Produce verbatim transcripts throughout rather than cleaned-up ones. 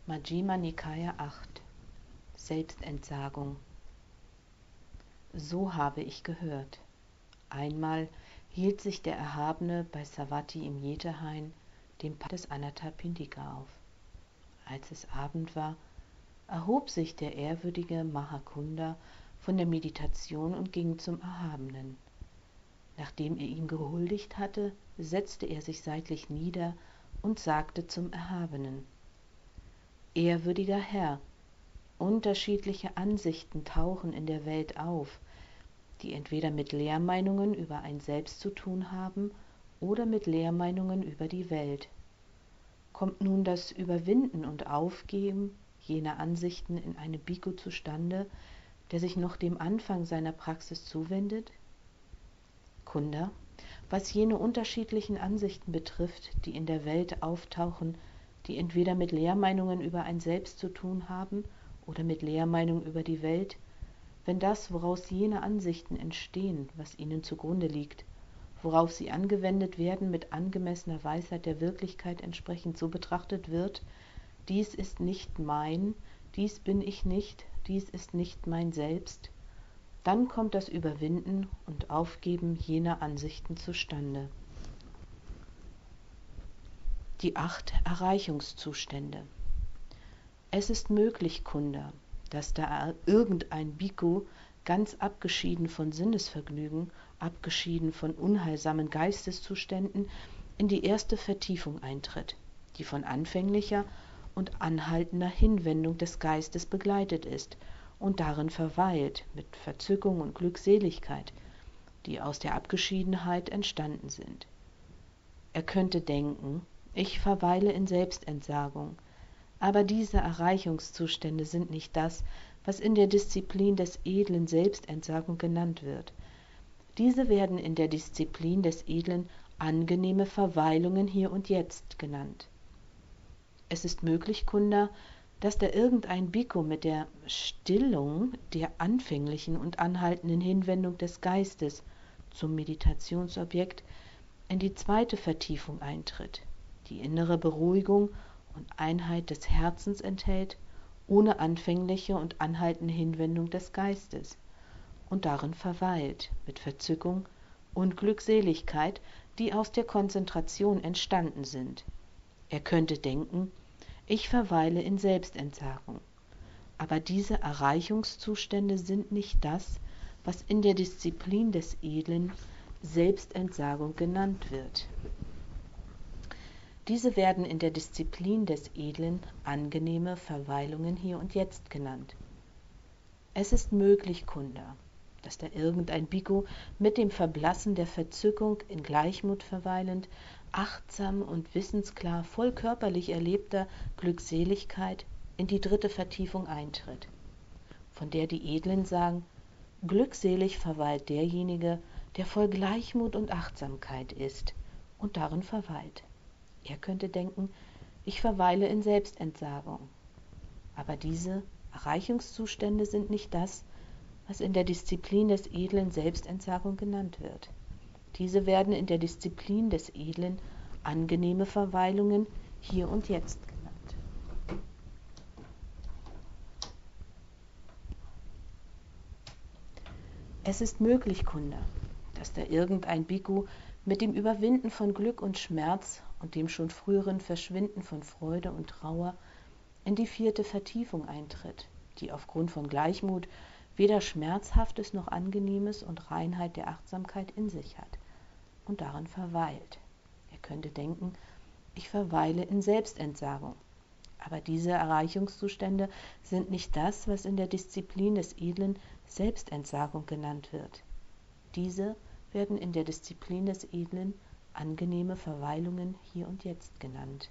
Majjhima Nikaya acht Selbstentsagung. So habe ich gehört. Einmal hielt sich der Erhabene bei Savatthi im Jetahain, dem Pass des Anathapindika, auf. Als es Abend war, erhob sich der ehrwürdige Mahakunda von der Meditation und ging zum Erhabenen. Nachdem er ihm gehuldigt hatte, setzte er sich seitlich nieder und sagte zum Erhabenen: Ehrwürdiger Herr, unterschiedliche Ansichten tauchen in der Welt auf, die entweder mit Lehrmeinungen über ein Selbst zu tun haben oder mit Lehrmeinungen über die Welt. Kommt nun das Überwinden und Aufgeben jener Ansichten in einem Bhikkhu zustande, der sich noch dem Anfang seiner Praxis zuwendet? Kunda, was jene unterschiedlichen Ansichten betrifft, die in der Welt auftauchen, die entweder mit Lehrmeinungen über ein Selbst zu tun haben oder mit Lehrmeinungen über die Welt, wenn das, woraus jene Ansichten entstehen, was ihnen zugrunde liegt, worauf sie angewendet werden, mit angemessener Weisheit der Wirklichkeit entsprechend so betrachtet wird: Dies ist nicht mein, dies bin ich nicht, dies ist nicht mein Selbst, dann kommt das Überwinden und Aufgeben jener Ansichten zustande. Die acht Erreichungszustände. Es ist möglich, Kunda, dass da irgendein Bhikkhu ganz abgeschieden von Sinnesvergnügen, abgeschieden von unheilsamen Geisteszuständen, in die erste Vertiefung eintritt, die von anfänglicher und anhaltender Hinwendung des Geistes begleitet ist und darin verweilt mit Verzückung und Glückseligkeit, die aus der Abgeschiedenheit entstanden sind. Er könnte denken, ich verweile in Selbstentsagung, aber diese Erreichungszustände sind nicht das, was in der Disziplin des edlen Selbstentsagung genannt wird. Diese werden in der Disziplin des edlen angenehme Verweilungen hier und jetzt genannt. Es ist möglich, Kunda, dass da irgendein Bhikkhu mit der Stillung der anfänglichen und anhaltenden Hinwendung des Geistes zum Meditationsobjekt in die zweite Vertiefung eintritt, die innere Beruhigung und Einheit des Herzens enthält, ohne anfängliche und anhaltende Hinwendung des Geistes, und darin verweilt mit Verzückung und Glückseligkeit, die aus der Konzentration entstanden sind. Er könnte denken, ich verweile in Selbstentsagung, aber diese Erreichungszustände sind nicht das, was in der Disziplin des edlen Selbstentsagung genannt wird. Diese werden in der Disziplin des edlen angenehme Verweilungen hier und jetzt genannt. Es ist möglich, Kunda, dass da irgendein Bhikkhu mit dem Verblassen der Verzückung in Gleichmut verweilend, achtsam und wissensklar, voll körperlich erlebter Glückseligkeit in die dritte Vertiefung eintritt, von der die Edlen sagen, glückselig verweilt derjenige, der voll Gleichmut und Achtsamkeit ist und darin verweilt. Er könnte denken, ich verweile in Selbstentsagung, aber diese Erreichungszustände sind nicht das, was in der Disziplin des edlen Selbstentsagung genannt wird. Diese werden in der Disziplin des edlen angenehme Verweilungen hier und jetzt genannt. Es ist möglich, Kunda, dass da irgendein Bhikkhu mit dem Überwinden von Glück und Schmerz und dem schon früheren Verschwinden von Freude und Trauer in die vierte Vertiefung eintritt, die aufgrund von Gleichmut weder Schmerzhaftes noch Angenehmes und Reinheit der Achtsamkeit in sich hat und darin verweilt. Er könnte denken, ich verweile in Selbstentsagung, aber diese Erreichungszustände sind nicht das, was in der Disziplin des edlen Selbstentsagung genannt wird. Diese werden in der Disziplin des edlen angenehme Verweilungen hier und jetzt genannt.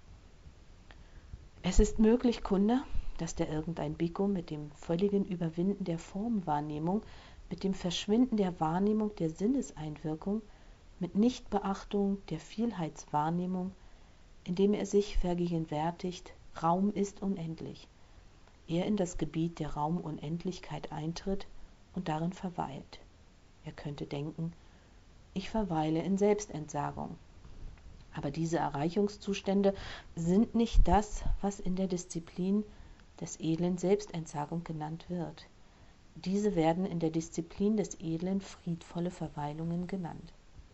Es ist möglich, Kunda, dass der irgendein Bhikkhu mit dem völligen Überwinden der Formwahrnehmung, mit dem Verschwinden der Wahrnehmung der Sinneseinwirkung, mit Nichtbeachtung der Vielheitswahrnehmung, indem er sich vergegenwärtigt, Raum ist unendlich, er in das Gebiet der Raumunendlichkeit eintritt und darin verweilt. Er könnte denken, ich verweile in Selbstentsagung, Aber diese Erreichungszustände sind nicht das, was in der Disziplin des Edlen Selbstentsagung genannt wird. Diese werden in der Disziplin des Edlen friedvolle Verweilungen genannt.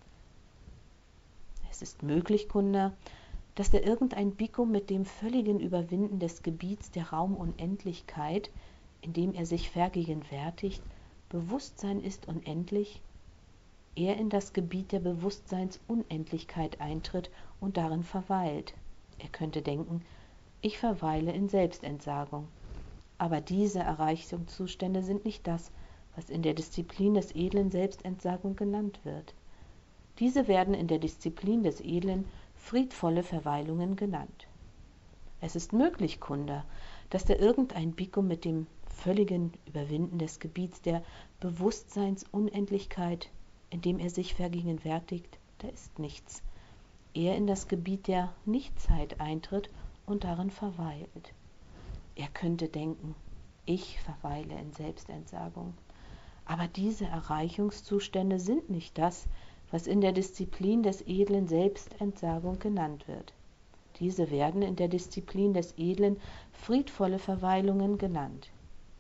Es ist möglich, Kunda, dass der irgendein Bhikkhu mit dem völligen Überwinden des Gebiets der Raumunendlichkeit, in dem er sich vergegenwärtigt, Bewusstsein ist unendlich, er in das Gebiet der Bewusstseinsunendlichkeit eintritt und darin verweilt. Er könnte denken, ich verweile in Selbstentsagung. Aber diese Erreichungszustände sind nicht das, was in der Disziplin des Edlen Selbstentsagung genannt wird. Diese werden in der Disziplin des Edlen friedvolle Verweilungen genannt. Es ist möglich, Kunda, dass der irgendein Bhikkhu mit dem völligen Überwinden des Gebiets der Bewusstseinsunendlichkeit, in dem er sich vergegenwärtigt, da ist nichts, er in das Gebiet der Nichtzeit eintritt und darin verweilt. Er könnte denken, ich verweile in Selbstentsagung. Aber diese Erreichungszustände sind nicht das, was in der Disziplin des Edlen Selbstentsagung genannt wird. Diese werden in der Disziplin des Edlen friedvolle Verweilungen genannt.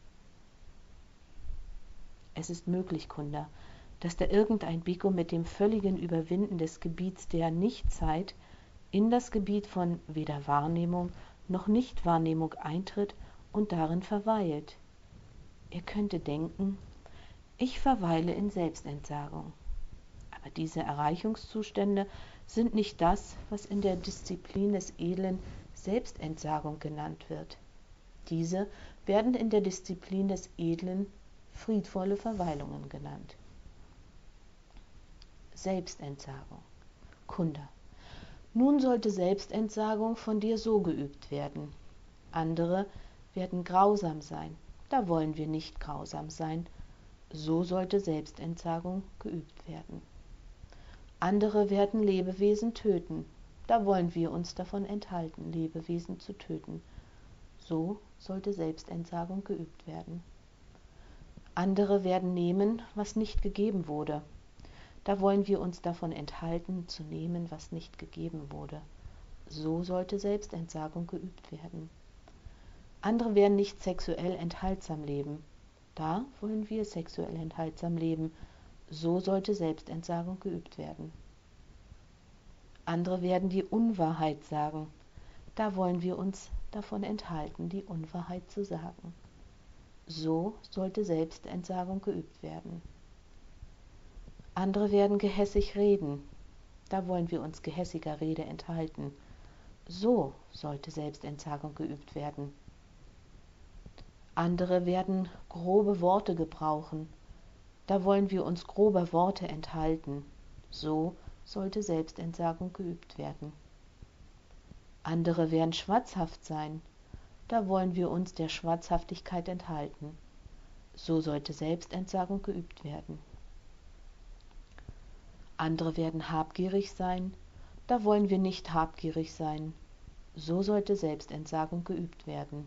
Es ist möglich, Kunda, dass der irgendein Bhikkhu mit dem völligen Überwinden des Gebiets der Nichtzeit in das Gebiet von weder Wahrnehmung noch Nichtwahrnehmung eintritt und darin verweilt. Er könnte denken, ich verweile in Selbstentsagung. Aber diese Erreichungszustände sind nicht das, was in der Disziplin des Edlen Selbstentsagung genannt wird. Diese werden in der Disziplin des Edlen friedvolle Verweilungen genannt. Selbstentsagung. Kunda. Nun sollte Selbstentsagung von dir so geübt werden. Andere werden grausam sein, da wollen wir nicht grausam sein. So sollte Selbstentsagung geübt werden. Andere werden Lebewesen töten, da wollen wir uns davon enthalten, Lebewesen zu töten. So sollte Selbstentsagung geübt werden. Andere werden nehmen, was nicht gegeben wurde. Da wollen wir uns davon enthalten, zu nehmen, was nicht gegeben wurde. So sollte Selbstentsagung geübt werden. Andere werden nicht sexuell enthaltsam leben. Da wollen wir sexuell enthaltsam leben. So sollte Selbstentsagung geübt werden. Andere werden die Unwahrheit sagen. Da wollen wir uns davon enthalten, die Unwahrheit zu sagen. So sollte Selbstentsagung geübt werden. Andere werden gehässig reden. Da wollen wir uns gehässiger Rede enthalten. So sollte Selbstentsagung geübt werden. Andere werden grobe Worte gebrauchen. Da wollen wir uns grober Worte enthalten. So sollte Selbstentsagung geübt werden. Andere werden schwatzhaft sein. Da wollen wir uns der Schwatzhaftigkeit enthalten. So sollte Selbstentsagung geübt werden. Andere werden habgierig sein. Da wollen wir nicht habgierig sein. So sollte Selbstentsagung geübt werden.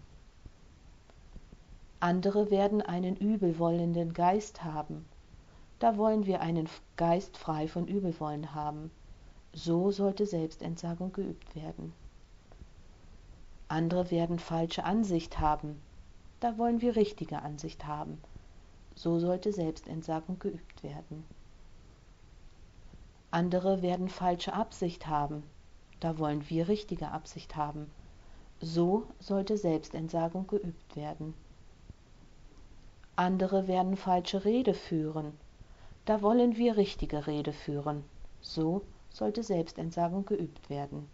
Andere werden einen übelwollenden Geist haben. Da wollen wir einen Geist frei von Übelwollen haben. So sollte Selbstentsagung geübt werden. Andere werden falsche Ansicht haben. Da wollen wir richtige Ansicht haben. So sollte Selbstentsagung geübt werden. Andere werden falsche Absicht haben. Da wollen wir richtige Absicht haben. So sollte Selbstentsagung geübt werden. Andere werden falsche Rede führen. Da wollen wir richtige Rede führen. So sollte Selbstentsagung geübt werden.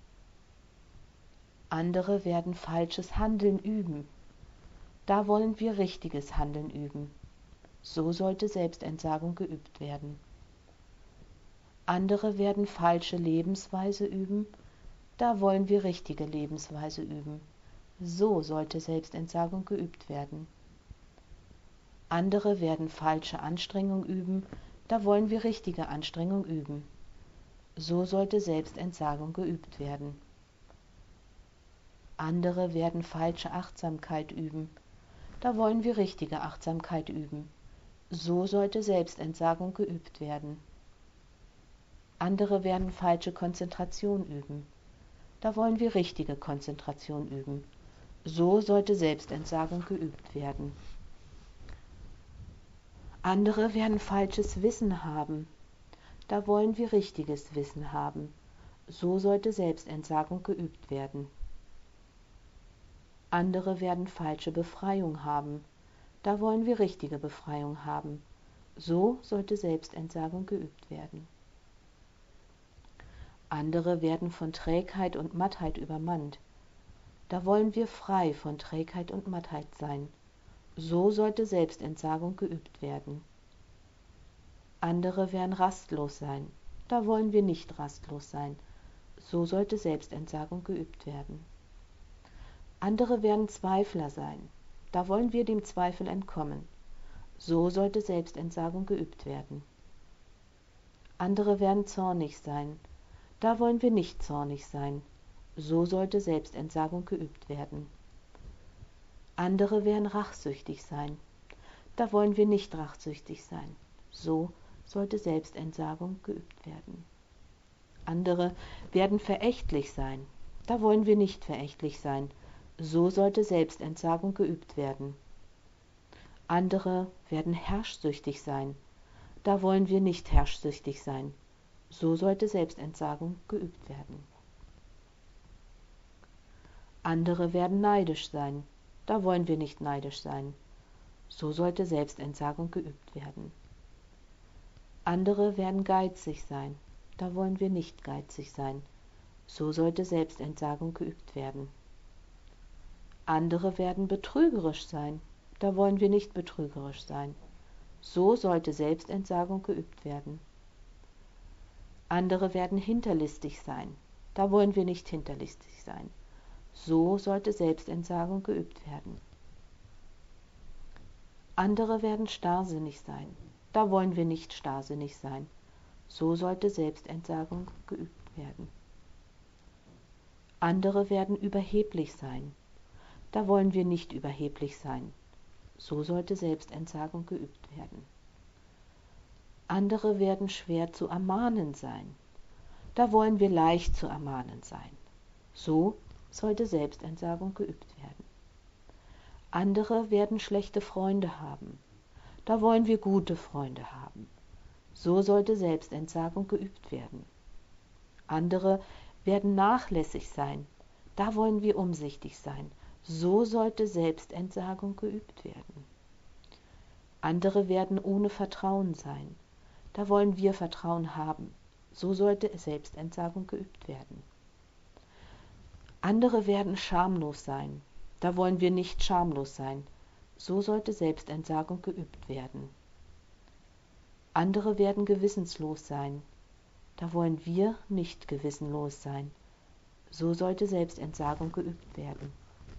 Andere werden falsches Handeln üben. Da wollen wir richtiges Handeln üben. So sollte Selbstentsagung geübt werden. Andere werden falsche Lebensweise üben. Da wollen wir richtige Lebensweise üben. So sollte Selbstentsagung geübt werden. Andere werden falsche Anstrengung üben. Da wollen wir richtige Anstrengung üben. So sollte Selbstentsagung geübt werden. Andere werden falsche Achtsamkeit üben. Da wollen wir richtige Achtsamkeit üben. So sollte Selbstentsagung geübt werden. Andere werden falsche Konzentration üben. Da wollen wir richtige Konzentration üben. So sollte Selbstentsagung geübt werden. Andere werden falsches Wissen haben. Da wollen wir richtiges Wissen haben. So sollte Selbstentsagung geübt werden. Andere werden falsche Befreiung haben. Da wollen wir richtige Befreiung haben. So sollte Selbstentsagung geübt werden. Andere werden von Trägheit und Mattheit übermannt. Da wollen wir frei von Trägheit und Mattheit sein. So sollte Selbstentsagung geübt werden. Andere werden rastlos sein. Da wollen wir nicht rastlos sein. So sollte Selbstentsagung geübt werden. Andere werden Zweifler sein. Da wollen wir dem Zweifel entkommen. So sollte Selbstentsagung geübt werden. Andere werden zornig sein. Da wollen wir nicht zornig sein. So sollte Selbstentsagung geübt werden. Andere werden rachsüchtig sein. Da wollen wir nicht rachsüchtig sein. So sollte Selbstentsagung geübt werden. Andere werden verächtlich sein. Da wollen wir nicht verächtlich sein. So sollte Selbstentsagung geübt werden. Andere werden herrschsüchtig sein. Da wollen wir nicht herrschsüchtig sein. So sollte Selbstentsagung geübt werden. Andere werden neidisch sein. Da wollen wir nicht neidisch sein. So sollte Selbstentsagung geübt werden. Andere werden geizig sein. Da wollen wir nicht geizig sein. So sollte Selbstentsagung geübt werden. Andere werden betrügerisch sein. Da wollen wir nicht betrügerisch sein. So sollte Selbstentsagung geübt werden. Andere werden hinterlistig sein. Da wollen wir nicht hinterlistig sein. So sollte Selbstentsagung geübt werden. Andere werden starrsinnig sein. Da wollen wir nicht starrsinnig sein. So sollte Selbstentsagung geübt werden. Andere werden überheblich sein. Da wollen wir nicht überheblich sein. So sollte Selbstentsagung geübt werden. Andere werden schwer zu ermahnen sein. Da wollen wir leicht zu ermahnen sein. So sollte Selbstentsagung geübt werden. Andere werden schlechte Freunde haben. Da wollen wir gute Freunde haben. So sollte Selbstentsagung geübt werden. Andere werden nachlässig sein. Da wollen wir umsichtig sein. So sollte Selbstentsagung geübt werden. Andere werden ohne Vertrauen sein. Da wollen wir Vertrauen haben. So sollte Selbstentsagung geübt werden. Andere werden schamlos sein. Da wollen wir nicht schamlos sein. So sollte Selbstentsagung geübt werden. Andere werden gewissenslos sein. Da wollen wir nicht gewissenlos sein. So sollte Selbstentsagung geübt werden.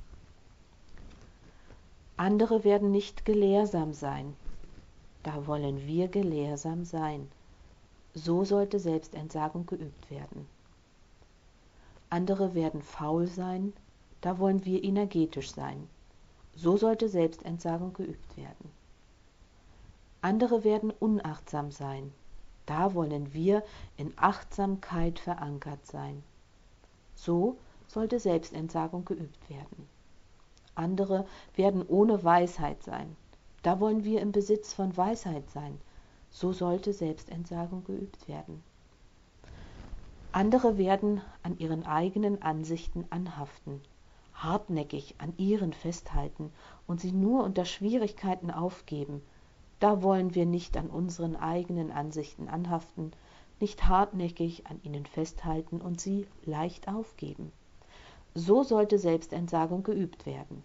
Andere werden nicht gelehrsam sein. Da wollen wir gelehrsam sein. So sollte Selbstentsagung geübt werden. Andere werden faul sein. Da wollen wir energetisch sein. So sollte Selbstentsagung geübt werden. Andere werden unachtsam sein. Da wollen wir in Achtsamkeit verankert sein. So sollte Selbstentsagung geübt werden. Andere werden ohne Weisheit sein. Da wollen wir im Besitz von Weisheit sein. So sollte Selbstentsagung geübt werden. Andere werden an ihren eigenen Ansichten anhaften, hartnäckig an ihren festhalten und sie nur unter Schwierigkeiten aufgeben. Da wollen wir nicht an unseren eigenen Ansichten anhaften, nicht hartnäckig an ihnen festhalten und sie leicht aufgeben. So sollte Selbstentsagung geübt werden.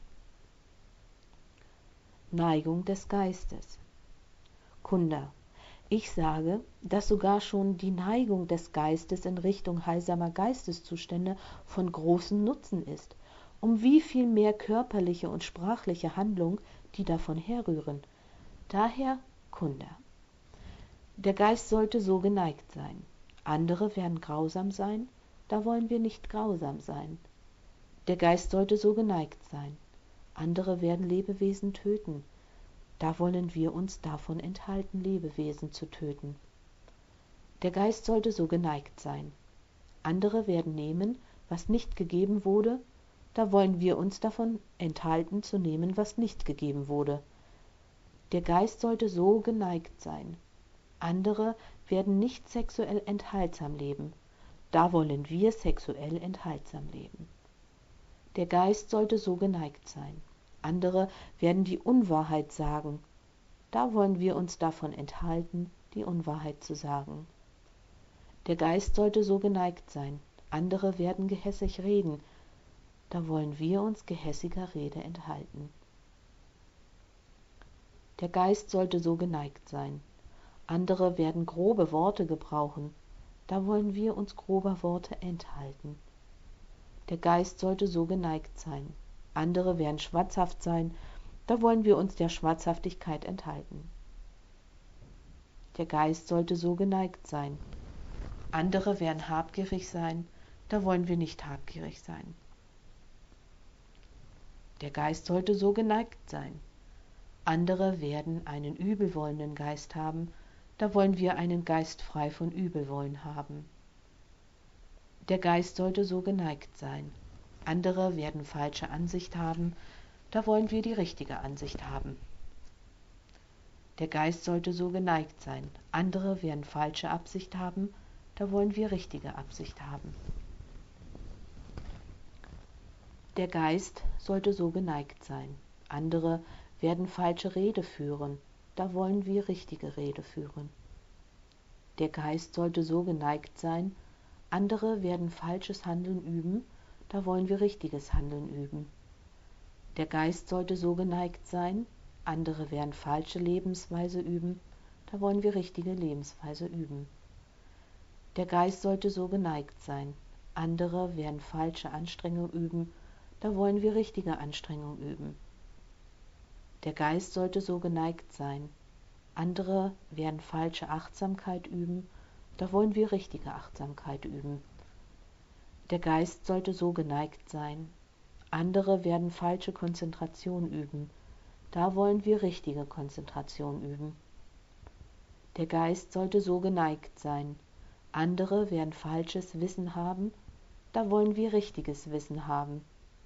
Neigung des Geistes. Kunda, ich sage, dass sogar schon die Neigung des Geistes in Richtung heilsamer Geisteszustände von großem Nutzen ist. Um wie viel mehr körperliche und sprachliche Handlung, die davon herrühren. Daher Kunda. Der Geist sollte so geneigt sein. Andere werden grausam sein, da wollen wir nicht grausam sein. Der Geist sollte so geneigt sein. Andere werden Lebewesen töten. Da wollen wir uns davon enthalten, Lebewesen zu töten. Der Geist sollte so geneigt sein. Andere werden nehmen, was nicht gegeben wurde, da wollen wir uns davon enthalten zu nehmen, was nicht gegeben wurde. Der Geist sollte so geneigt sein. Andere werden nicht sexuell enthaltsam leben, da wollen wir sexuell enthaltsam leben. Der Geist sollte so geneigt sein. Andere werden die Unwahrheit sagen, da wollen wir uns davon enthalten, die Unwahrheit zu sagen. Der Geist sollte so geneigt sein. Andere werden gehässig reden, da wollen wir uns gehässiger Rede enthalten. Der Geist sollte so geneigt sein. Andere werden grobe Worte gebrauchen, da wollen wir uns grober Worte enthalten. Der Geist sollte so geneigt sein. Andere werden schwatzhaft sein, da wollen wir uns der Schwatzhaftigkeit enthalten. Der Geist sollte so geneigt sein. Andere werden habgierig sein, da wollen wir nicht habgierig sein. Der Geist sollte so geneigt sein. Andere werden einen übelwollenden Geist haben, da wollen wir einen Geist frei von Übelwollen haben. Der Geist sollte so geneigt sein. Andere werden falsche Ansicht haben, da wollen wir die richtige Ansicht haben. Der Geist sollte so geneigt sein. Andere werden falsche Absicht haben, da wollen wir richtige Absicht haben. Der Geist sollte so geneigt sein. Andere werden falsche Rede führen, da wollen wir richtige Rede führen. Der Geist sollte so geneigt sein. Andere werden falsches Handeln üben, da wollen wir richtiges Handeln üben. Der Geist sollte so geneigt sein. Andere werden falsche Lebensweise üben, da wollen wir richtige Lebensweise üben. Der Geist sollte so geneigt sein. Andere werden falsche Anstrengung üben, da wollen wir richtige Anstrengung üben. Der Geist sollte so geneigt sein. Andere werden falsche Achtsamkeit üben, da wollen wir richtige Achtsamkeit üben. Der Geist sollte so geneigt sein. Andere werden falsche Konzentration üben, da wollen wir richtige Konzentration üben. Der Geist sollte so geneigt sein. Andere werden falsches Wissen haben, da wollen wir richtiges Wissen haben.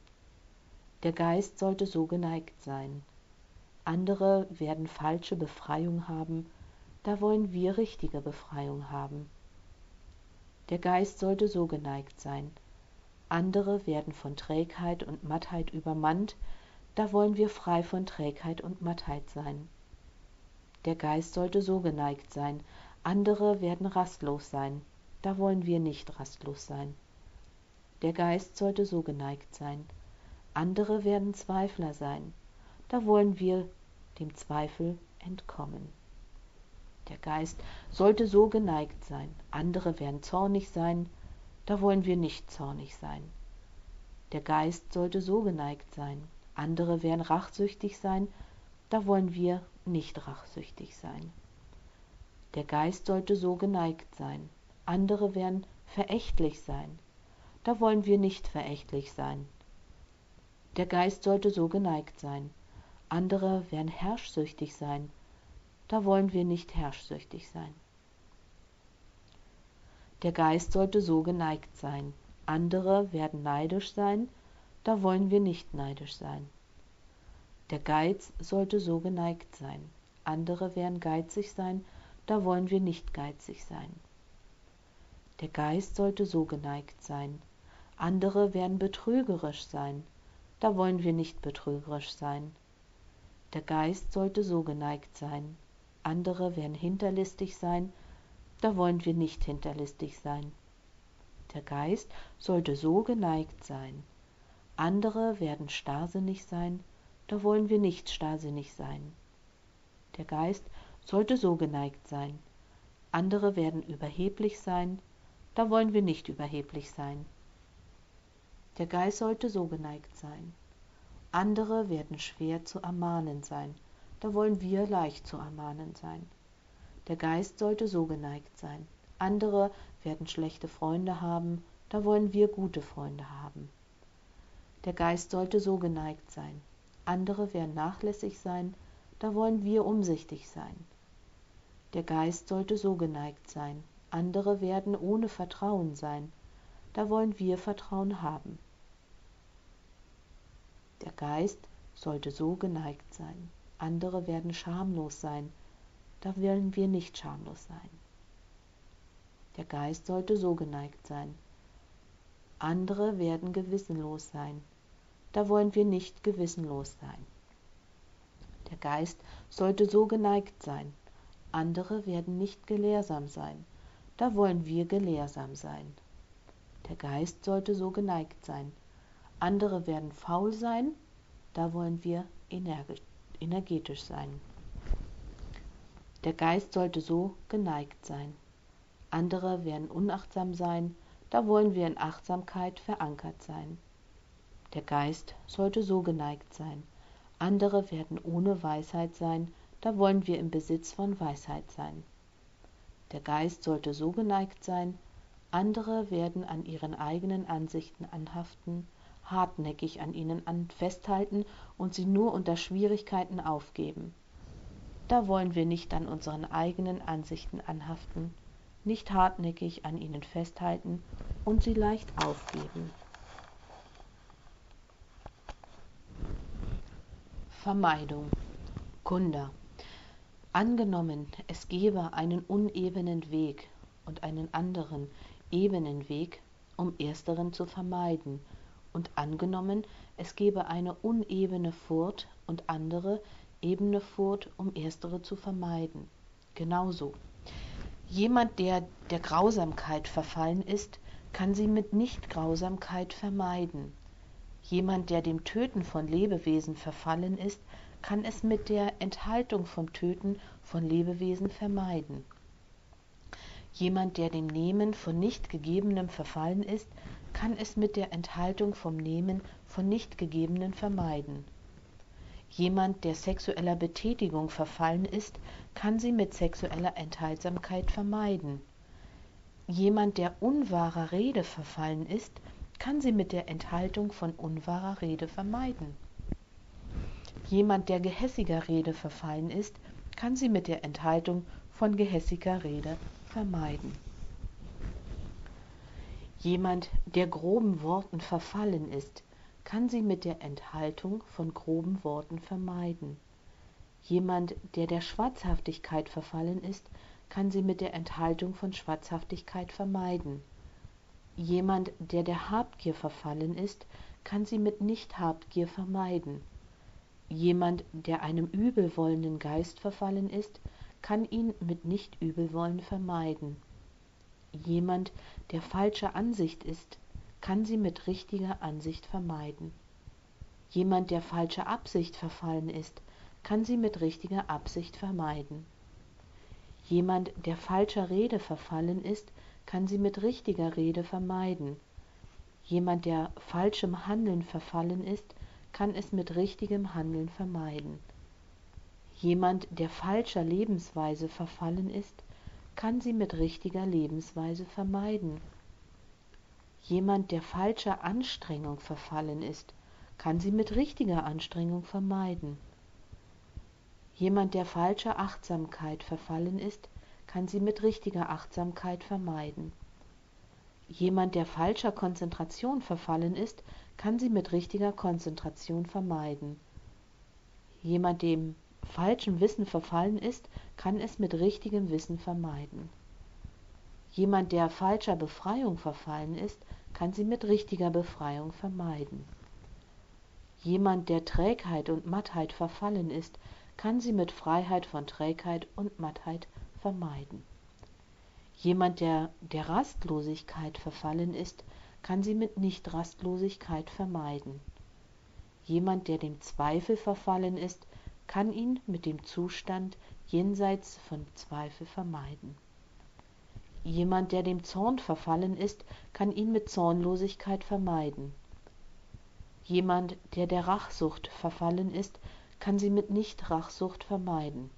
Der Geist sollte so geneigt sein. Andere werden falsche Befreiung haben, da wollen wir richtige Befreiung haben. Der Geist sollte so geneigt sein. Andere werden von Trägheit und Mattheit übermannt, da wollen wir frei von Trägheit und Mattheit sein. Der Geist sollte so geneigt sein. Andere werden rastlos sein, da wollen wir nicht rastlos sein. Der Geist sollte so geneigt sein. Andere werden Zweifler sein, da wollen wir dem Zweifel entkommen. Der Geist sollte so geneigt sein. Andere werden zornig sein, da wollen wir nicht zornig sein. Der Geist sollte so geneigt sein. Andere werden rachsüchtig sein, da wollen wir nicht rachsüchtig sein. Der Geist sollte so geneigt sein. Andere werden verächtlich sein, da wollen wir nicht verächtlich sein. Der Geist sollte so geneigt sein. Andere werden herrschsüchtig sein, da wollen wir nicht herrschsüchtig sein. Der Geist sollte so geneigt sein. Andere werden neidisch sein, da wollen wir nicht neidisch sein. Der Geiz sollte so geneigt sein. Andere werden geizig sein, da wollen wir nicht geizig sein. Der Geist sollte so geneigt sein. Andere werden betrügerisch sein, da wollen wir nicht betrügerisch sein. Der Geist sollte so geneigt sein. Andere werden hinterlistig sein, da wollen wir nicht hinterlistig sein. Der Geist sollte so geneigt sein. Andere werden starrsinnig sein, da wollen wir nicht starrsinnig sein. Der Geist sollte so geneigt sein. Andere werden überheblich sein, da wollen wir nicht überheblich sein. Der Geist sollte so geneigt sein. Andere werden schwer zu ermahnen sein, da wollen wir leicht zu ermahnen sein. Der Geist sollte so geneigt sein. Andere werden schlechte Freunde haben, da wollen wir gute Freunde haben. Der Geist sollte so geneigt sein. Andere werden nachlässig sein, da wollen wir umsichtig sein. Der Geist sollte so geneigt sein. andere werden ohne Vertrauen sein, da wollen wir Vertrauen haben. Der Geist sollte so geneigt sein, andere werden schamlos sein, da wollen wir nicht schamlos sein. Der Geist sollte so geneigt sein, andere werden gewissenlos sein, da wollen wir nicht gewissenlos sein. Der Geist sollte so geneigt sein, andere werden nicht gelehrsam sein, da wollen wir gelehrsam sein. Der Geist sollte so geneigt sein, andere werden faul sein, da wollen wir energisch, energetisch sein. Der Geist sollte so geneigt sein, andere werden unachtsam sein, da wollen wir in Achtsamkeit verankert sein. Der Geist sollte so geneigt sein, andere werden ohne Weisheit sein, da wollen wir im Besitz von Weisheit sein. Der Geist sollte so geneigt sein, andere werden an ihren eigenen Ansichten anhaften, hartnäckig an ihnen festhalten und sie nur unter Schwierigkeiten aufgeben. Da wollen wir nicht an unseren eigenen Ansichten anhaften, nicht hartnäckig an ihnen festhalten und sie leicht aufgeben. Vermeidung. Kunda. Angenommen, es gäbe einen unebenen Weg und einen anderen ebenen Weg, um ersteren zu vermeiden, und angenommen, es gäbe eine unebene Furt und andere ebene Furt, um erstere zu vermeiden. Genauso. Jemand, der der Grausamkeit verfallen ist, kann sie mit Nichtgrausamkeit vermeiden. Jemand, der dem Töten von Lebewesen verfallen ist, kann es mit der Enthaltung vom Töten von Lebewesen vermeiden. Jemand, der dem Nehmen von nicht Gegebenem verfallen ist, kann es mit der Enthaltung vom Nehmen von nicht Gegebenen vermeiden. Jemand, der sexueller Betätigung verfallen ist, kann sie mit sexueller Enthaltsamkeit vermeiden. Jemand, der unwahrer Rede verfallen ist, kann sie mit der Enthaltung von unwahrer Rede vermeiden. Jemand, der gehässiger Rede verfallen ist, kann sie mit der Enthaltung von gehässiger Rede vermeiden. Jemand, der groben Worten verfallen ist, kann sie mit der Enthaltung von groben Worten vermeiden. Jemand, der der Schwatzhaftigkeit verfallen ist, kann sie mit der Enthaltung von Schwatzhaftigkeit vermeiden. Jemand, der der Habgier verfallen ist, kann sie mit Nicht-Habgier vermeiden. Jemand, der einem übelwollenden Geist verfallen ist, kann ihn mit Nicht-Übelwollen vermeiden. Jemand, der falscher Ansicht ist, kann sie mit richtiger Ansicht vermeiden. Jemand, der falscher Absicht verfallen ist, kann sie mit richtiger Absicht vermeiden. Jemand, der falscher Rede verfallen ist, kann sie mit richtiger Rede vermeiden. Jemand, der falschem Handeln verfallen ist, kann es mit richtigem Handeln vermeiden. Jemand, der falscher Lebensweise verfallen ist, kann sie mit richtiger Lebensweise vermeiden. Jemand, der falscher Anstrengung verfallen ist, kann sie mit richtiger Anstrengung vermeiden. Jemand, der falscher Achtsamkeit verfallen ist, kann sie mit richtiger Achtsamkeit vermeiden. Jemand, der falscher Konzentration verfallen ist, kann sie mit richtiger Konzentration vermeiden. Jemand, dem falschem Wissen verfallen ist, kann es mit richtigem Wissen vermeiden. Jemand, der falscher Befreiung verfallen ist, kann sie mit richtiger Befreiung vermeiden. Jemand, der Trägheit und Mattheit verfallen ist, kann sie mit Freiheit von Trägheit und Mattheit vermeiden. Jemand, der der Rastlosigkeit verfallen ist, kann sie mit Nicht-Rastlosigkeit vermeiden. Jemand, der dem Zweifel verfallen ist, kann ihn mit dem Zustand jenseits von Zweifel vermeiden. Jemand, der dem Zorn verfallen ist, kann ihn mit Zornlosigkeit vermeiden. Jemand, der der Rachsucht verfallen ist, kann sie mit Nicht-Rachsucht vermeiden.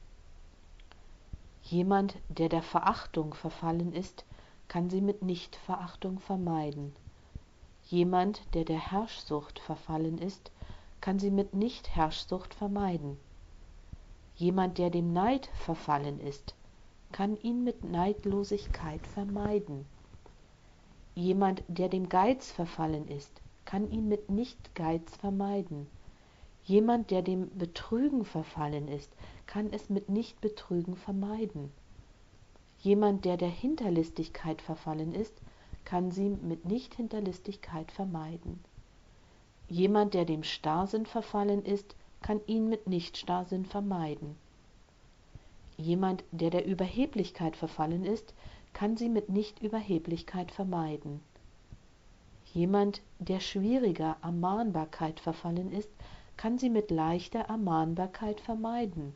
Jemand, der der Verachtung verfallen ist, kann sie mit Nicht-Verachtung vermeiden. Jemand, der der Herrschsucht verfallen ist, kann sie mit Nicht-Herrschsucht vermeiden. Jemand, der dem Neid verfallen ist, kann ihn mit Neidlosigkeit vermeiden. Jemand, der dem Geiz verfallen ist, kann ihn mit Nichtgeiz vermeiden. Jemand, der dem Betrügen verfallen ist, kann es mit Nichtbetrügen vermeiden. Jemand, der der Hinterlistigkeit verfallen ist, kann sie mit Nichthinterlistigkeit vermeiden. Jemand, der dem Starrsinn verfallen ist, kann ihn mit Nichtstarrsinn vermeiden. Jemand, der der Überheblichkeit verfallen ist, kann sie mit Nichtüberheblichkeit vermeiden. Jemand, der schwieriger Ermahnbarkeit verfallen ist, kann sie mit leichter Ermahnbarkeit vermeiden.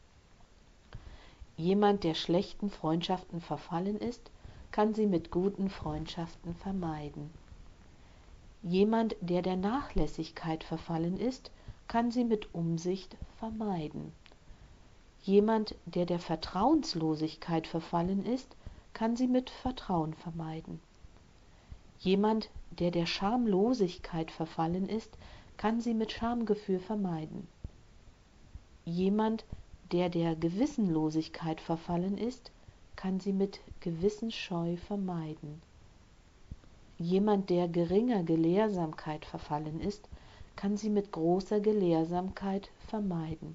Jemand, der schlechten Freundschaften verfallen ist, kann sie mit guten Freundschaften vermeiden. Jemand, der der Nachlässigkeit verfallen ist, kann sie mit Umsicht vermeiden. Jemand, der der Vertrauenslosigkeit verfallen ist, kann sie mit Vertrauen vermeiden. Jemand, der der Schamlosigkeit verfallen ist, kann sie mit Schamgefühl vermeiden. Jemand, der der Gewissenlosigkeit verfallen ist, kann sie mit Gewissensscheu vermeiden. Jemand, der geringer Gelehrsamkeit verfallen ist, kann sie mit großer Gelehrsamkeit vermeiden.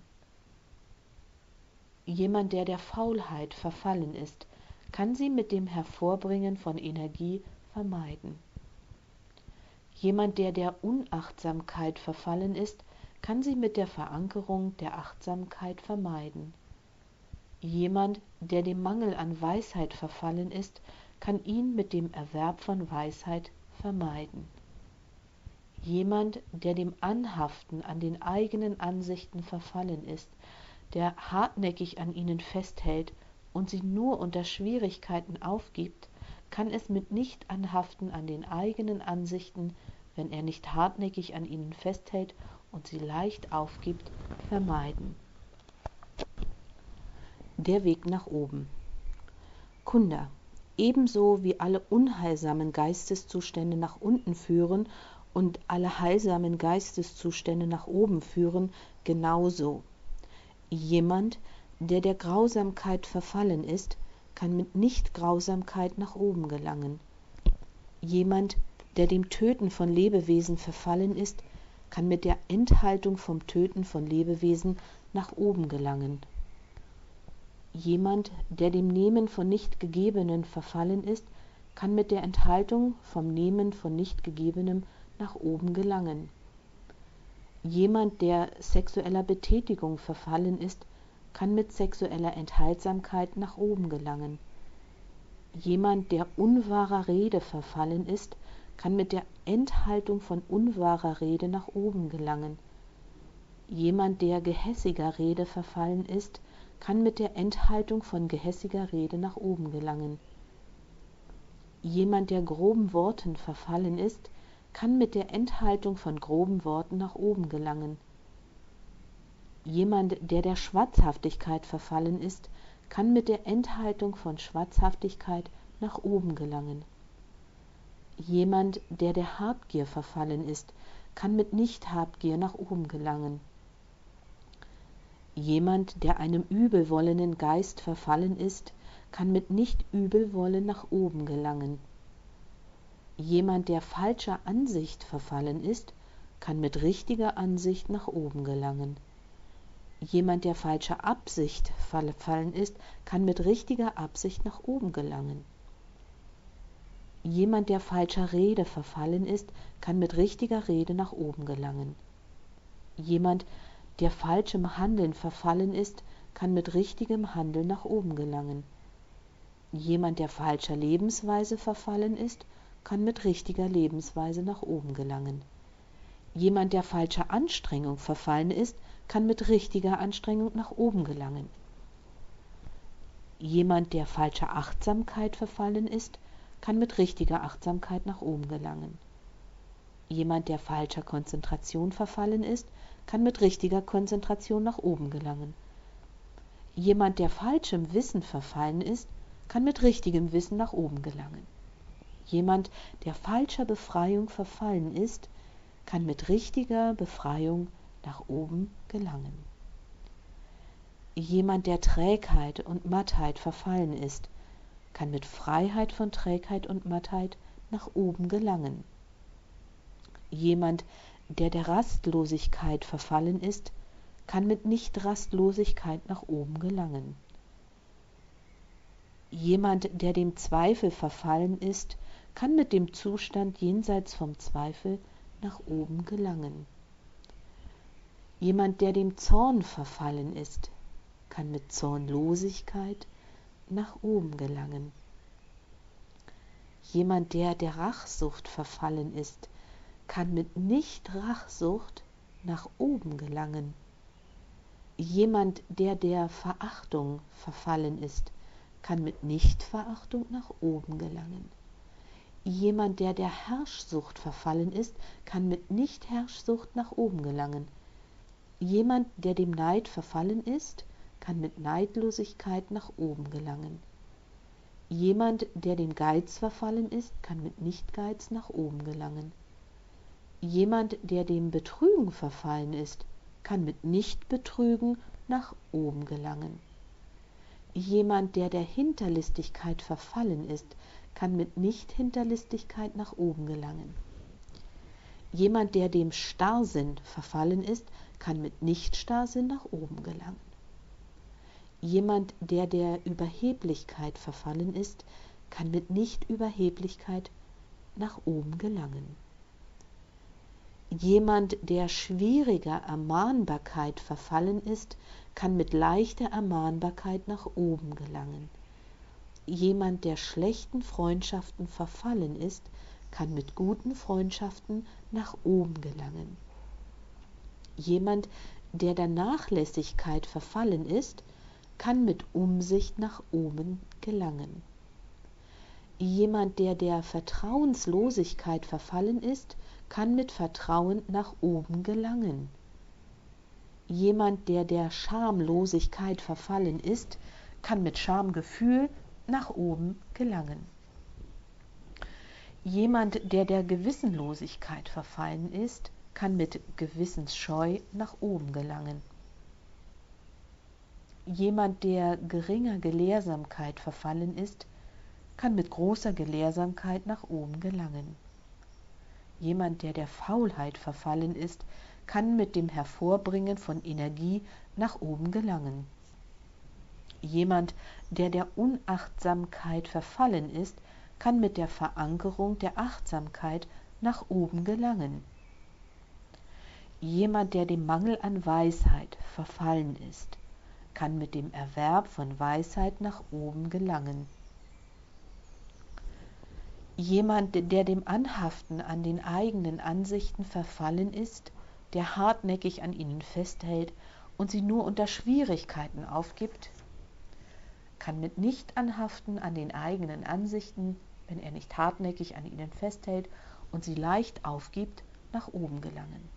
Jemand, der der Faulheit verfallen ist, kann sie mit dem Hervorbringen von Energie vermeiden. Jemand, der der Unachtsamkeit verfallen ist, kann sie mit der Verankerung der Achtsamkeit vermeiden. Jemand, der dem Mangel an Weisheit verfallen ist, kann ihn mit dem Erwerb von Weisheit vermeiden. Jemand, der dem Anhaften an den eigenen Ansichten verfallen ist, der hartnäckig an ihnen festhält und sie nur unter Schwierigkeiten aufgibt, kann es mit Nicht-Anhaften an den eigenen Ansichten, wenn er nicht hartnäckig an ihnen festhält und sie leicht aufgibt, vermeiden. Der Weg nach oben. Kunda. Ebenso wie alle unheilsamen Geisteszustände nach unten führen und alle heilsamen Geisteszustände nach oben führen, genauso. Jemand, der der Grausamkeit verfallen ist, kann mit Nicht-Grausamkeit nach oben gelangen. Jemand, der dem Töten von Lebewesen verfallen ist, kann mit der Enthaltung vom Töten von Lebewesen nach oben gelangen. Jemand, der dem Nehmen von Nichtgegebenem verfallen ist, kann mit der Enthaltung vom Nehmen von Nichtgegebenem nach oben gelangen. Jemand, der sexueller Betätigung verfallen ist, kann mit sexueller Enthaltsamkeit nach oben gelangen. Jemand, der unwahrer Rede verfallen ist, kann mit der Enthaltung von unwahrer Rede nach oben gelangen. Jemand, der gehässiger Rede verfallen ist, kann mit der Enthaltung von gehässiger Rede nach oben gelangen. Jemand, der groben Worten verfallen ist, kann mit der Enthaltung von groben Worten nach oben gelangen. Jemand, der der Schwatzhaftigkeit verfallen ist, kann mit der Enthaltung von Schwatzhaftigkeit nach oben gelangen. Jemand, der der Habgier verfallen ist, kann mit Nicht-Habgier nach oben gelangen. Jemand, der einem übelwollenden Geist verfallen ist, kann mit Nicht-Übelwollen nach oben gelangen. Jemand, der falscher Ansicht verfallen ist, kann mit richtiger Ansicht nach oben gelangen. Jemand, der falscher Absicht verfallen ist, kann mit richtiger Absicht nach oben gelangen. Jemand, der falscher Rede verfallen ist, kann mit richtiger Rede nach oben gelangen. Jemand, der falschem Handeln verfallen ist, kann mit richtigem Handeln nach oben gelangen. Jemand, der falscher Lebensweise verfallen ist, kann mit richtiger Lebensweise nach oben gelangen. Jemand, der falscher Anstrengung verfallen ist, kann mit richtiger Anstrengung nach oben gelangen. Jemand, der falscher Achtsamkeit verfallen ist, kann mit richtiger Achtsamkeit nach oben gelangen. Jemand, der falscher Konzentration verfallen ist, kann mit richtiger Konzentration nach oben gelangen. Jemand, der falschem Wissen verfallen ist, kann mit richtigem Wissen nach oben gelangen. Jemand, der falscher Befreiung verfallen ist, kann mit richtiger Befreiung nach oben gelangen. Jemand, der Trägheit und Mattheit verfallen ist, kann mit Freiheit von Trägheit und Mattheit nach oben gelangen. Jemand, der der Rastlosigkeit verfallen ist, kann mit Nichtrastlosigkeit nach oben gelangen. Jemand, der dem Zweifel verfallen ist, kann mit dem Zustand jenseits vom Zweifel nach oben gelangen. Jemand, der dem Zorn verfallen ist, kann mit Zornlosigkeit nach oben gelangen. Jemand, der der Rachsucht verfallen ist, kann mit Nicht-Rachsucht nach oben gelangen. Jemand, der der Verachtung verfallen ist, kann mit Nichtverachtung nach oben gelangen. Jemand, der der Herrschsucht verfallen ist, kann mit Nicht-Herrschsucht nach oben gelangen. Jemand, der dem Neid verfallen ist, kann mit Neidlosigkeit nach oben gelangen. Jemand, der dem Geiz verfallen ist, kann mit Nichtgeiz nach oben gelangen. Jemand, der dem Betrügen verfallen ist, kann mit Nichtbetrügen nach oben gelangen. Jemand, der der Hinterlistigkeit verfallen ist, kann mit Nicht-Hinterlistigkeit nach oben gelangen. Jemand, der dem Starrsinn verfallen ist, kann mit Nicht-Starrsinn nach oben gelangen. Jemand, der der Überheblichkeit verfallen ist, kann mit Nicht-Überheblichkeit nach oben gelangen. Jemand, der schwieriger Ermahnbarkeit verfallen ist, kann mit leichter Ermahnbarkeit nach oben gelangen. Jemand, der schlechten Freundschaften verfallen ist, kann mit guten Freundschaften nach oben gelangen. Jemand, der der Nachlässigkeit verfallen ist, kann mit Umsicht nach oben gelangen. Jemand, der der Vertrauenslosigkeit verfallen ist, kann mit Vertrauen nach oben gelangen. Jemand, der der Schamlosigkeit verfallen ist, kann mit Schamgefühl nach oben gelangen. Jemand, der der Gewissenlosigkeit verfallen ist, kann mit Gewissensscheu nach oben gelangen. Jemand, der geringer Gelehrsamkeit verfallen ist, kann mit großer Gelehrsamkeit nach oben gelangen. Jemand, der der Faulheit verfallen ist, kann mit dem Hervorbringen von Energie nach oben gelangen. Jemand, der der Unachtsamkeit verfallen ist, kann mit der Verankerung der Achtsamkeit nach oben gelangen. Jemand, der dem Mangel an Weisheit verfallen ist, kann mit dem Erwerb von Weisheit nach oben gelangen. Jemand, der dem Anhaften an den eigenen Ansichten verfallen ist, der hartnäckig an ihnen festhält und sie nur unter Schwierigkeiten aufgibt, kann mit Nicht-Anhaften an den eigenen Ansichten, wenn er nicht hartnäckig an ihnen festhält und sie leicht aufgibt, nach oben gelangen.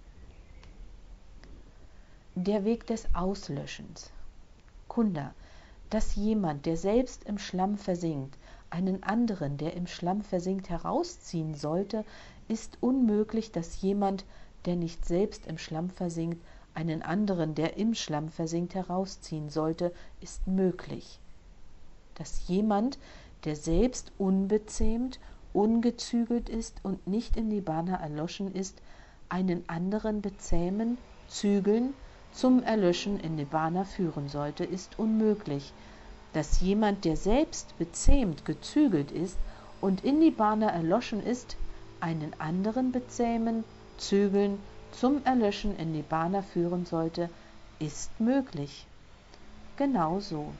Der Weg des Auslöschens. Kunda, dass jemand, der selbst im Schlamm versinkt, einen anderen, der im Schlamm versinkt, herausziehen sollte, ist unmöglich. Dass jemand, der nicht selbst im Schlamm versinkt, einen anderen, der im Schlamm versinkt, herausziehen sollte, ist möglich. Dass jemand, der selbst unbezähmt, ungezügelt ist und nicht in Nibbana erloschen ist, einen anderen bezähmen, zügeln, zum Erlöschen in Nibbana führen sollte, ist unmöglich. Dass jemand, der selbst bezähmt, gezügelt ist und in Nibbana erloschen ist, einen anderen bezähmen, zügeln, zum Erlöschen in Nibbana führen sollte, ist möglich. Genauso.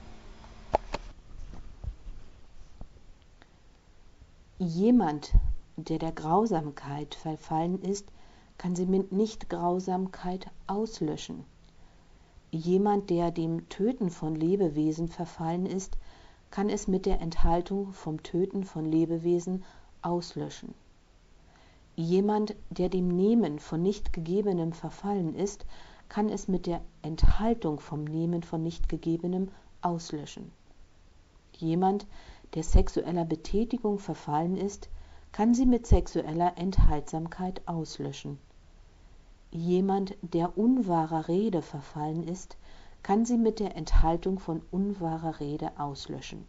Jemand, der der Grausamkeit verfallen ist, kann sie mit Nicht-Grausamkeit auslöschen. Jemand, der dem Töten von Lebewesen verfallen ist, kann es mit der Enthaltung vom Töten von Lebewesen auslöschen. Jemand, der dem Nehmen von nicht Gegebenem verfallen ist, kann es mit der Enthaltung vom Nehmen von nicht Gegebenem auslöschen. Jemand, der sexueller Betätigung verfallen ist, kann sie mit sexueller Enthaltsamkeit auslöschen. Jemand, der unwahrer Rede verfallen ist, kann sie mit der Enthaltung von unwahrer Rede auslöschen.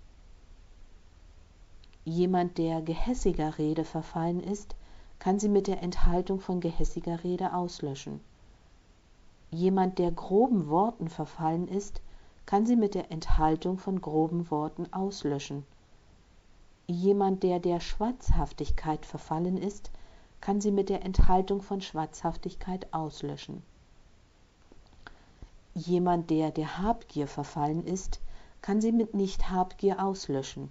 Jemand, der gehässiger Rede verfallen ist, kann sie mit der Enthaltung von gehässiger Rede auslöschen. Jemand, der groben Worten verfallen ist, kann sie mit der Enthaltung von groben Worten auslöschen. Jemand, der der Schwatzhaftigkeit verfallen ist, kann sie mit der Enthaltung von Schwatzhaftigkeit auslöschen. Jemand, der der Habgier verfallen ist, kann sie mit Nicht-Habgier auslöschen.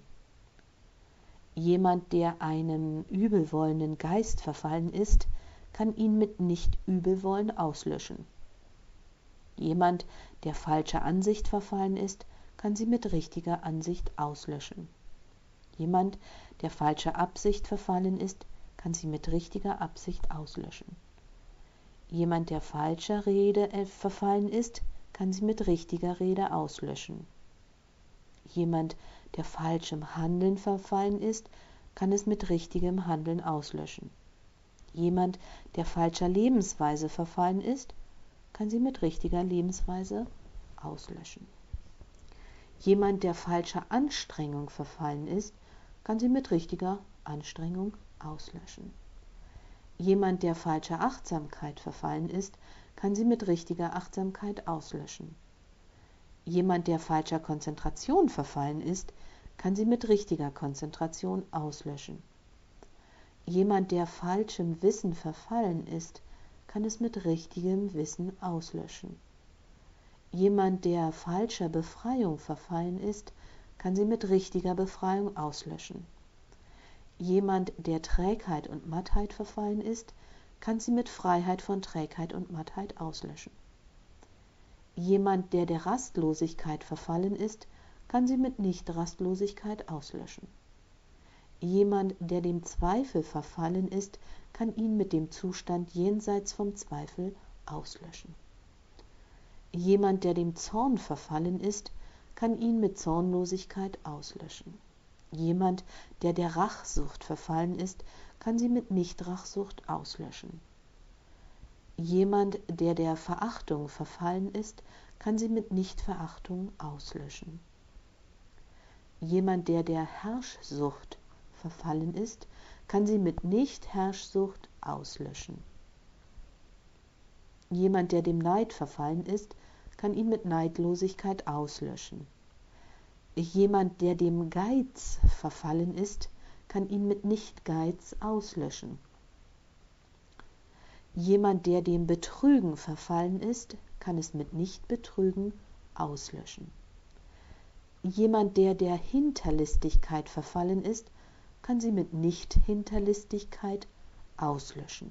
Jemand, der einem übelwollenden Geist verfallen ist, kann ihn mit Nicht-Übelwollen auslöschen. Jemand, der falscher Ansicht verfallen ist, kann sie mit richtiger Ansicht auslöschen. Jemand, der falscher Absicht verfallen ist, kann sie mit richtiger Absicht auslöschen. Jemand, der falscher Rede verfallen ist, kann sie mit richtiger Rede auslöschen. Jemand, der falschem Handeln verfallen ist, kann es mit richtigem Handeln auslöschen. Jemand, der falscher Lebensweise verfallen ist, kann sie mit richtiger Lebensweise auslöschen. Jemand, der falscher Anstrengung verfallen ist, kann sie mit richtiger Anstrengung auslöschen. Jemand, der falscher Achtsamkeit verfallen ist, kann sie mit richtiger Achtsamkeit auslöschen. Jemand, der falscher Konzentration verfallen ist, kann sie mit richtiger Konzentration auslöschen. Jemand, der falschem Wissen verfallen ist, kann es mit richtigem Wissen auslöschen. Jemand, der falscher Befreiung verfallen ist, kann sie mit richtiger Befreiung auslöschen. Jemand, der Trägheit und Mattheit verfallen ist, kann sie mit Freiheit von Trägheit und Mattheit auslöschen. Jemand, der der Rastlosigkeit verfallen ist, kann sie mit Nicht-Rastlosigkeit auslöschen. Jemand, der dem Zweifel verfallen ist, kann ihn mit dem Zustand jenseits vom Zweifel auslöschen. Jemand, der dem Zorn verfallen ist, kann ihn mit Zornlosigkeit auslöschen. Jemand, der der Rachsucht verfallen ist, kann sie mit Nicht-Rachsucht auslöschen. Jemand, der der Verachtung verfallen ist, kann sie mit Nicht-Verachtung auslöschen. Jemand, der der Herrschsucht verfallen ist, kann sie mit Nicht-Herrschsucht auslöschen. Jemand, der dem Neid verfallen ist, kann ihn mit Neidlosigkeit auslöschen. Jemand, der dem Geiz verfallen ist, kann ihn mit Nicht-Geiz auslöschen. Jemand, der dem Betrügen verfallen ist, kann es mit Nicht-Betrügen auslöschen. Jemand, der der Hinterlistigkeit verfallen ist, kann sie mit Nicht-Hinterlistigkeit auslöschen.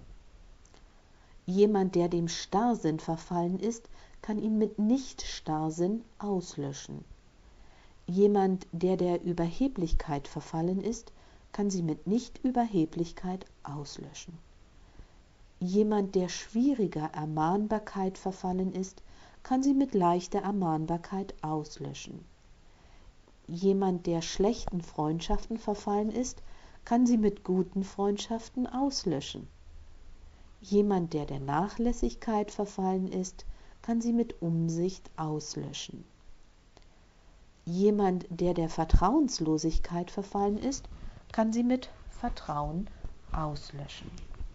Jemand, der dem Starrsinn verfallen ist, kann ihn mit Nicht-Starrsinn auslöschen. Jemand, der der Überheblichkeit verfallen ist, kann sie mit Nicht-Überheblichkeit auslöschen. Jemand, der schwieriger Ermahnbarkeit verfallen ist, kann sie mit leichter Ermahnbarkeit auslöschen. Jemand, der schlechten Freundschaften verfallen ist, kann sie mit guten Freundschaften auslöschen. Jemand, der der Nachlässigkeit verfallen ist, kann sie mit Umsicht auslöschen. Jemand, der der Vertrauenslosigkeit verfallen ist, kann sie mit Vertrauen auslöschen.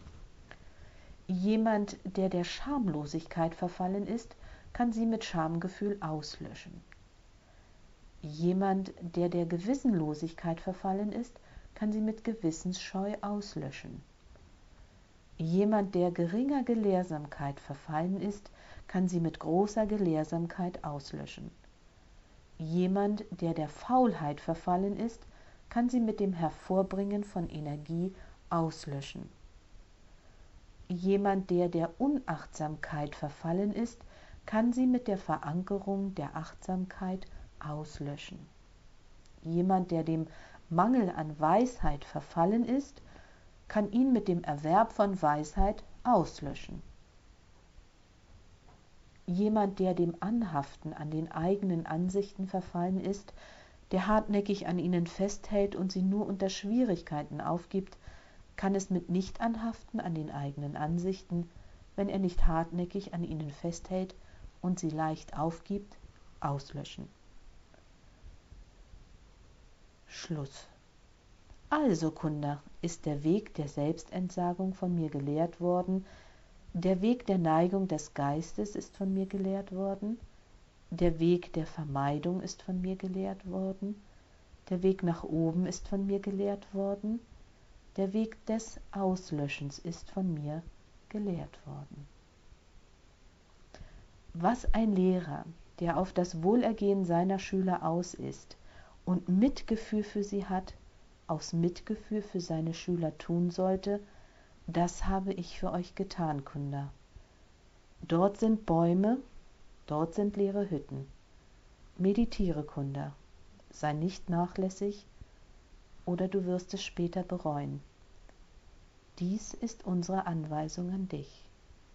Jemand, der der Schamlosigkeit verfallen ist, kann sie mit Schamgefühl auslöschen. Jemand, der der Gewissenlosigkeit verfallen ist, kann sie mit Gewissensscheu auslöschen. Jemand, der geringer Gelehrsamkeit verfallen ist, kann sie mit großer Gelehrsamkeit auslöschen. Jemand, der der Faulheit verfallen ist, kann sie mit dem Hervorbringen von Energie auslöschen. Jemand, der der Unachtsamkeit verfallen ist, kann sie mit der Verankerung der Achtsamkeit auslöschen. Jemand, der dem Mangel an Weisheit verfallen ist, kann ihn mit dem Erwerb von Weisheit auslöschen. Jemand, der dem Anhaften an den eigenen Ansichten verfallen ist, der hartnäckig an ihnen festhält und sie nur unter Schwierigkeiten aufgibt, kann es mit Nicht-Anhaften an den eigenen Ansichten, wenn er nicht hartnäckig an ihnen festhält, und sie leicht aufgibt, auslöschen. Schluss. Also, Kunda, ist der Weg der Selbstentsagung von mir gelehrt worden, der Weg der Neigung des Geistes ist von mir gelehrt worden, der Weg der Vermeidung ist von mir gelehrt worden, der Weg nach oben ist von mir gelehrt worden, der Weg des Auslöschens ist von mir gelehrt worden. Was ein Lehrer, der auf das Wohlergehen seiner Schüler aus ist und Mitgefühl für sie hat, aus Mitgefühl für seine Schüler tun sollte, das habe ich für euch getan, Kunda. Dort sind Bäume, dort sind leere Hütten. Meditiere, Kunda, sei nicht nachlässig, oder du wirst es später bereuen. Dies ist unsere Anweisung an dich.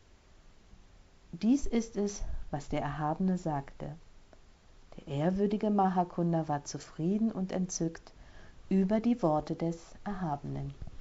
Dies ist es, was der Erhabene sagte. Der ehrwürdige Mahakunda war zufrieden und entzückt über die Worte des Erhabenen.